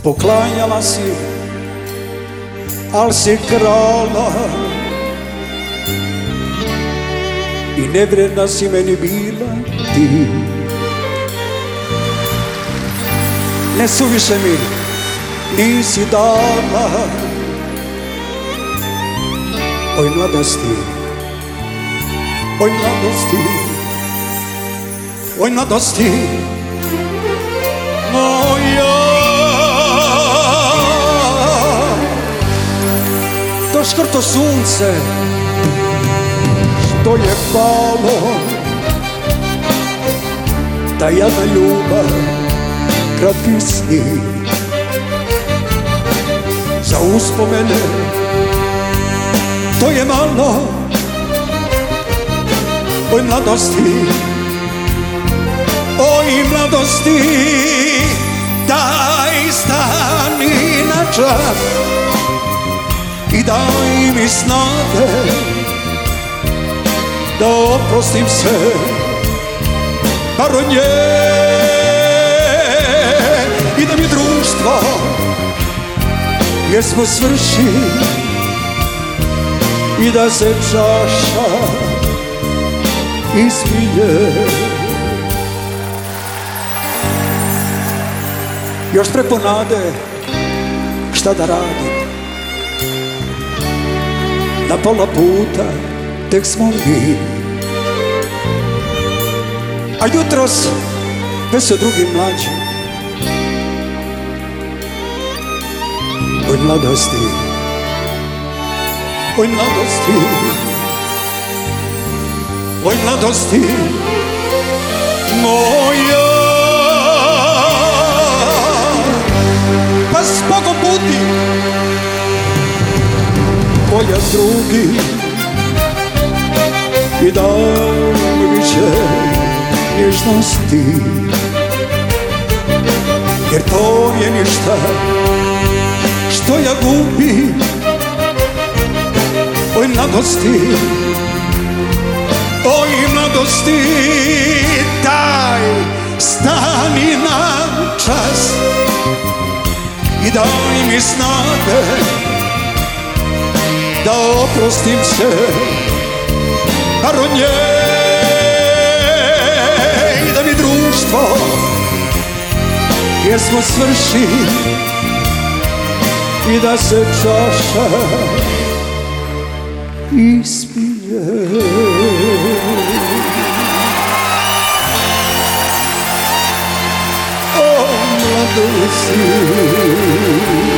Poklanjala si, al si krala i nevredna si meni bila ti. Ne suviše mi nisi dala, oj mladosti, oj mladosti, oj mladosti moja. To škrto sunce što je palo, ta jadna ljubav kratki sni, za uspomene to je malo. Oj mladosti, oj mladosti, daj stani na čas i daj mi snage da oprostim se bar od nje i da mi društvo pjesmu svrši i da se čaša ispije. Još preko nade šta da radim, na pola puta tek smo mi, a jutros već su drugi mlađi. Oj mladosti, oj mladosti, oj mladosti moja. Pa s Bogom budi, poljak drugi i daj mi više nježnosti, jer to je ništa što ja gubim. Oj mladosti, oj mladosti, daj stani na čas i daj mi snage da oprostim se bar od nje i da mi društvo pjesmu svrši i da se čaša ispije. O mladosti,